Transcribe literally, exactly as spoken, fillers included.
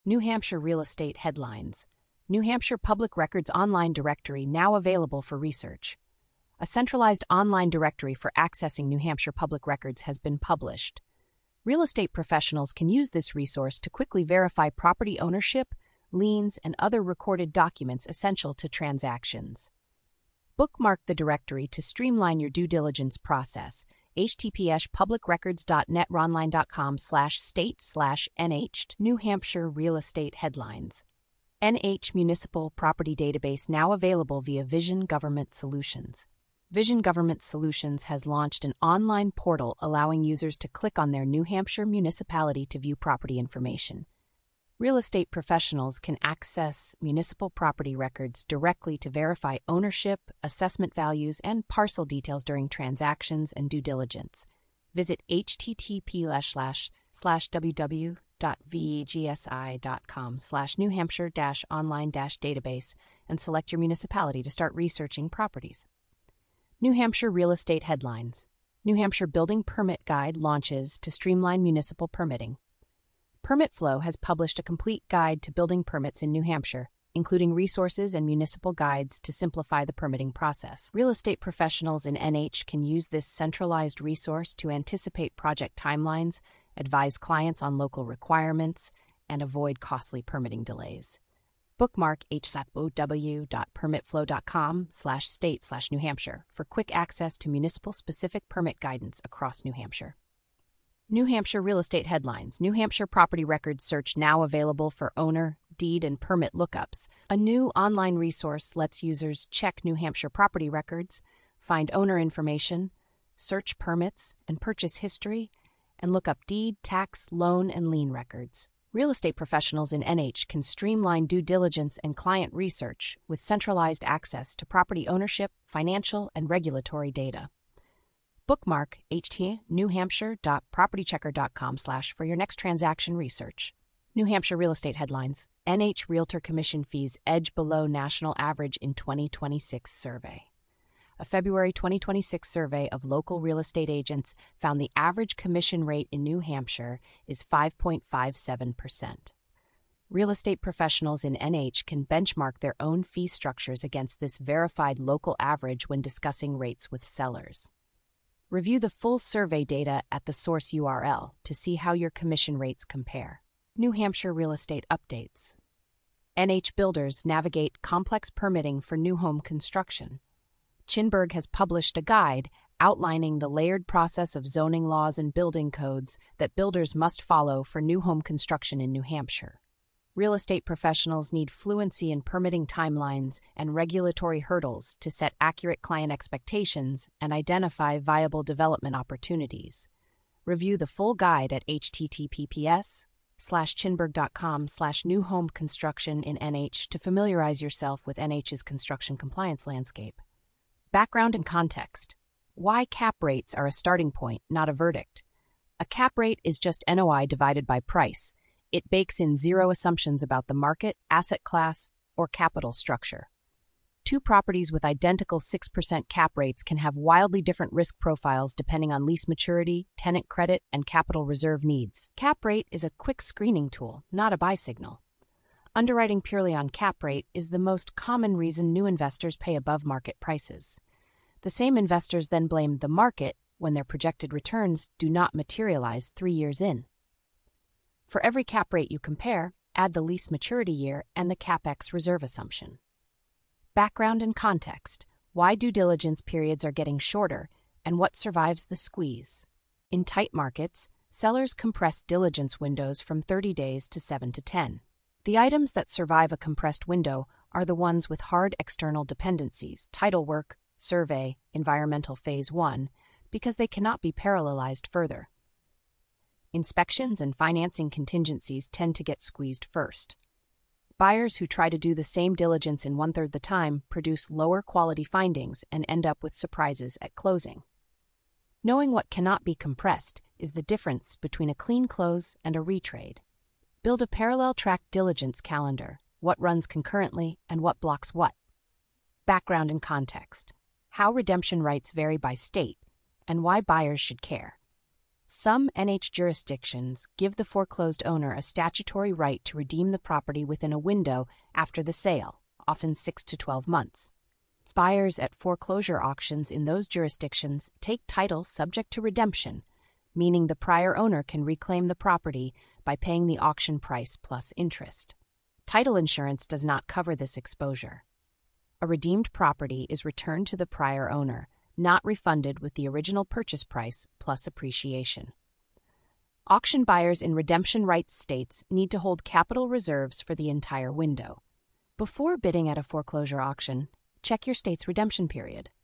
New Hampshire real estate headlines. New Hampshire Public Records Online Directory now available for research. A centralized online directory for accessing New Hampshire public records has been published. Real estate professionals can use this resource to quickly verify property ownership, liens, and other recorded documents essential to transactions. Bookmark the directory to streamline your due diligence process. https publicrecords.netronline.com slash state slash nh New Hampshire Real Estate Headlines. N H Municipal Property Database now available via Vision Government Solutions. Vision Government Solutions has launched an online portal allowing users to click on their New Hampshire municipality to view property information. Real estate professionals can access municipal property records directly to verify ownership, assessment values, and parcel details during transactions and due diligence. Visit http slash www.vegsi.com slash New Hampshire dash online dash database and select your municipality to start researching properties. New Hampshire Real Estate Headlines. New Hampshire Building Permit Guide launches to streamline municipal permitting. PermitFlow has published a complete guide to building permits in New Hampshire, including resources and municipal guides to simplify the permitting process. Real estate professionals in N H can use this centralized resource to anticipate project timelines, advise clients on local requirements, and avoid costly permitting delays. Bookmark httpow.permitflow.com slash state slash New Hampshire for quick access to municipal-specific permit guidance across New Hampshire. New Hampshire Real Estate Headlines. New Hampshire Property Records Search now available for owner, deed, and permit lookups. A new online resource lets users check New Hampshire property records, find owner information, search permits and purchase history, and look up deed, tax, loan, and lien records. Real estate professionals in N H can streamline due diligence and client research with centralized access to property ownership, financial, and regulatory data. Bookmark https newhampshire.propertychecker.com slash for your next transaction research. New Hampshire Real Estate Headlines. N H Realtor Commission Fees Edge Below National Average in twenty twenty-six Survey. A February twenty twenty-six survey of local real estate agents found the average commission rate in New Hampshire is five point five seven percent. Real estate professionals in N H can benchmark their own fee structures against this verified local average when discussing rates with sellers. Review the full survey data at the source U R L to see how your commission rates compare. New Hampshire Real Estate Updates. N H builders navigate complex permitting for new home construction. Chinburg has published a guide outlining the layered process of zoning laws and building codes that builders must follow for new home construction in New Hampshire. Real estate professionals need fluency in permitting timelines and regulatory hurdles to set accurate client expectations and identify viable development opportunities. Review the full guide at https slash chinburg.com slash new home construction in N H to familiarize yourself with N H's construction compliance landscape. Background and context. Why cap rates are a starting point, not a verdict. A cap rate is just N O I divided by price. It bakes in zero assumptions about the market, asset class, or capital structure. Two properties with identical six percent cap rates can have wildly different risk profiles depending on lease maturity, tenant credit, and capital reserve needs. Cap rate is a quick screening tool, not a buy signal. Underwriting purely on cap rate is the most common reason new investors pay above market prices. The same investors then blame the market when their projected returns do not materialize three years in. For every cap rate you compare, add the lease maturity year and the CapEx reserve assumption. Background and context. Why due diligence periods are getting shorter and what survives the squeeze. In tight markets, sellers compress diligence windows from thirty days to seven to ten. The items that survive a compressed window are the ones with hard external dependencies, title work, survey, environmental phase one, because they cannot be parallelized further. Inspections and financing contingencies tend to get squeezed first. Buyers who try to do the same diligence in one-third the time produce lower quality findings and end up with surprises at closing. Knowing what cannot be compressed is the difference between a clean close and a retrade. Build a parallel track diligence calendar, what runs concurrently and what blocks what. Background and context. How redemption rights vary by state and why buyers should care. Some N H jurisdictions give the foreclosed owner a statutory right to redeem the property within a window after the sale, often six to twelve months. Buyers at foreclosure auctions in those jurisdictions take title subject to redemption, meaning the prior owner can reclaim the property by paying the auction price plus interest. Title insurance does not cover this exposure. A redeemed property is returned to the prior owner, not refunded with the original purchase price plus appreciation. Auction buyers in redemption rights states need to hold capital reserves for the entire window. Before bidding at a foreclosure auction, check your state's redemption period.